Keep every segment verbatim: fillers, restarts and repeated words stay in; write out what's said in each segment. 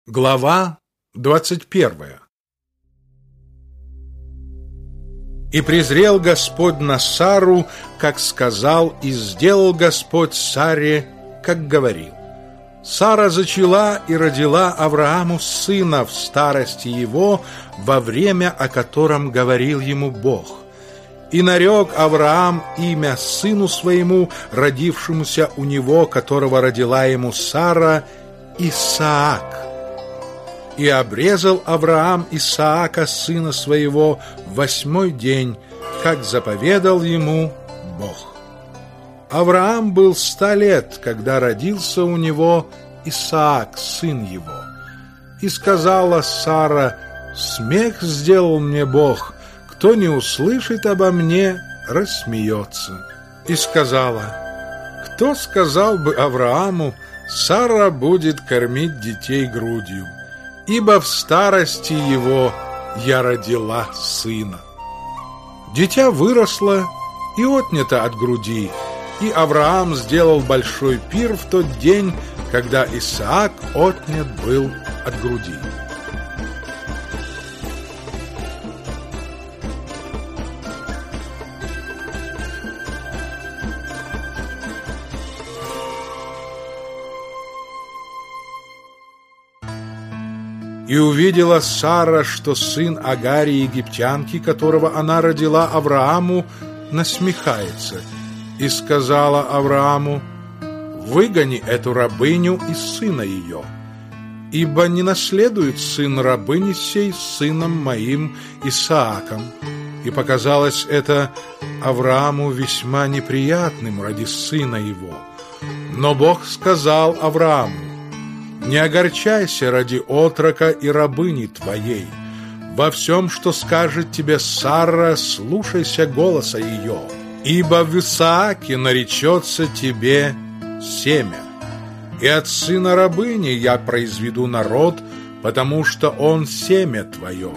Глава двадцать первая. И презрел Господь на Сару, как сказал, и сделал Господь Саре, как говорил. Сара зачала и родила Аврааму сына в старости его, во время, о котором говорил ему Бог. И нарек Авраам имя сыну своему, родившемуся у него, которого родила ему Сара, Исаак. И обрезал Авраам Исаака, сына своего, в восьмой день, как заповедал ему Бог. Авраам был ста лет, когда родился у него Исаак, сын его. И сказала Сара: «Смех сделал мне Бог, кто не услышит обо мне, рассмеется». И сказала: «Кто сказал бы Аврааму, Сара будет кормить детей грудью? Ибо в старости его я родила сына». Дитя выросло и отнято от груди, и Авраам сделал большой пир в тот день, когда Исаак отнят был от груди. И увидела Сара, что сын Агари египтянки, которого она родила Аврааму, насмехается, и сказала Аврааму: «Выгони эту рабыню и сына ее, ибо не наследует сын рабыни сей сыном моим Исааком». И показалось это Аврааму весьма неприятным ради сына его. Но Бог сказал Аврааму: «Не огорчайся ради отрока и рабыни твоей. Во всем, что скажет тебе Сара, слушайся голоса ее, ибо в Исааке наречется тебе семя. И от сына рабыни я произведу народ, потому что он семя твое».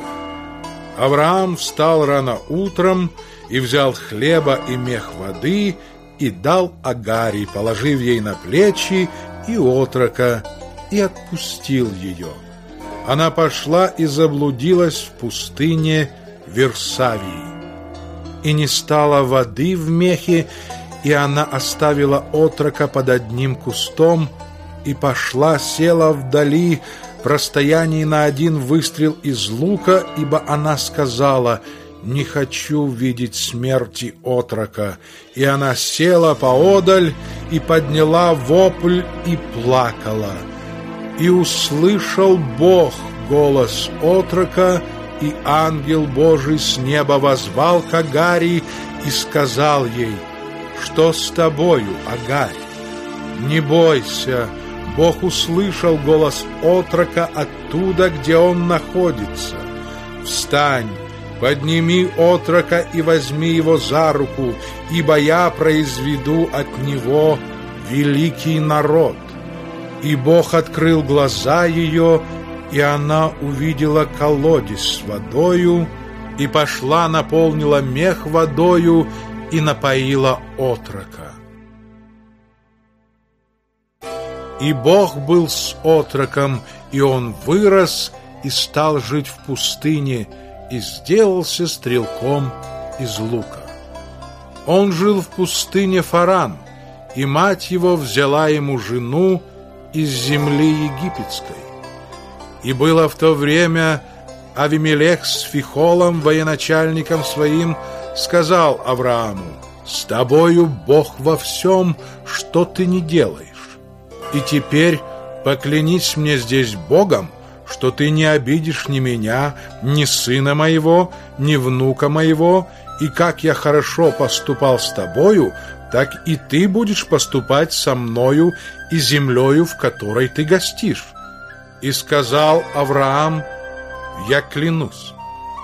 Авраам встал рано утром и взял хлеба и мех воды и дал Агари, положив ей на плечи, и отрока, и отпустил ее. Она пошла и заблудилась в пустыне Версавии. И не стало воды в мехе, и она оставила отрока под одним кустом, и пошла, села вдали, в расстоянии на один выстрел из лука, ибо она сказала: «Не хочу видеть смерти отрока». И она села поодаль, и подняла вопль, и плакала. И услышал Бог голос отрока, и ангел Божий с неба воззвал к Агари и сказал ей: «Что с тобою, Агарь? Не бойся, Бог услышал голос отрока оттуда, где он находится. Встань, подними отрока и возьми его за руку, ибо я произведу от него великий народ». И Бог открыл глаза ее, и она увидела колодец с водою, и пошла, наполнила мех водою и напоила отрока. И Бог был с отроком, и он вырос и стал жить в пустыне, и сделался стрелком из лука. Он жил в пустыне Фаран, и мать его взяла ему жену из земли египетской. И было в то время Авимелех с Фихолом, военачальником своим, сказал Аврааму: «С тобою Бог во всем, что ты не делаешь. И теперь поклянись мне здесь Богом, что ты не обидишь ни меня, ни сына моего, ни внука моего, и как я хорошо поступал с тобою, так и ты будешь поступать со мною и землею, в которой ты гостишь». И сказал Авраам: «Я клянусь».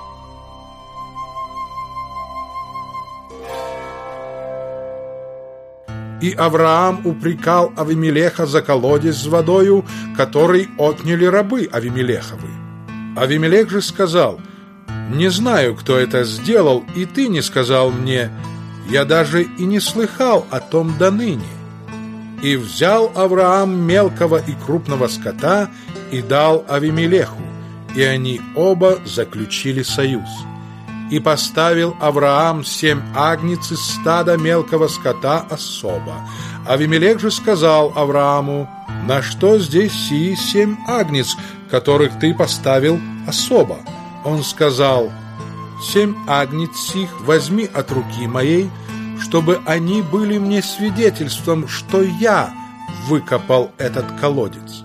И Авраам упрекал Авимелеха за колодец с водою, который отняли рабы Авимелеховы. Авимелех же сказал: «Не знаю, кто это сделал, и ты не сказал мне. Я даже и не слыхал о том доныне». И взял Авраам мелкого и крупного скота и дал Авимелеху, и они оба заключили союз. И поставил Авраам семь агнец из стада мелкого скота особо. Авимелех же сказал Аврааму: на что здесь сии семь агнец, которых ты поставил особо? Он сказал: семь агнец сих возьми от руки моей, чтобы они были мне свидетельством, что я выкопал этот колодец.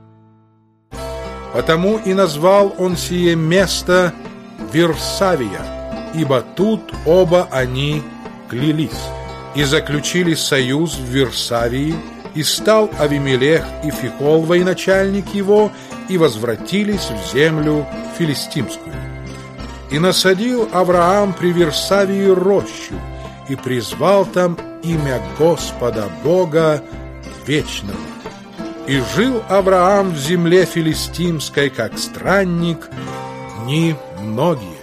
Потому и назвал он сие место Вирсавия, ибо тут оба они клялись, и заключили союз в Вирсавии, и стал Авимелех и Фихол военачальник его, и возвратились в землю филистимскую. И насадил Авраам при Вирсавии рощу, и призвал там имя Господа Бога Вечного. И жил Авраам в земле филистимской, как странник, дни многие.